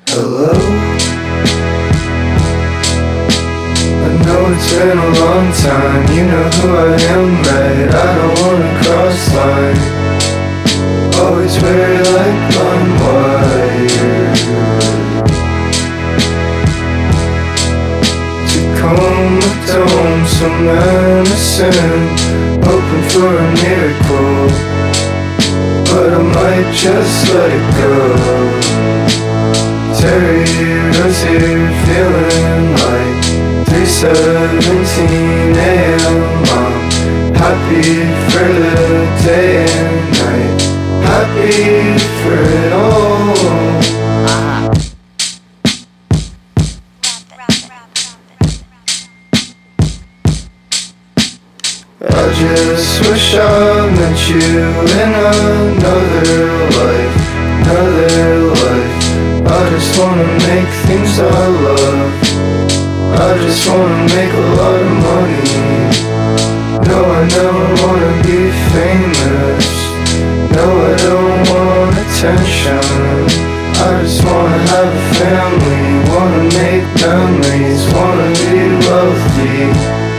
Hello? I know it's been a long time. You know who I am, right? I don't wanna cross line. Always wear like I'm wired. Tacoma Dome, so menacing, hoping for a miracle, but I might just let it go. Terry Rozier, feeling like 3:17 a.m. I'm happy for the day and night, happy for it all. I just wish I met you in another life, another life. I just wanna make things I love. I just wanna make a lot of money. No, I never wanna be famous. No, I don't want attention. I just wanna have a family, wanna make memories, wanna be wealthy.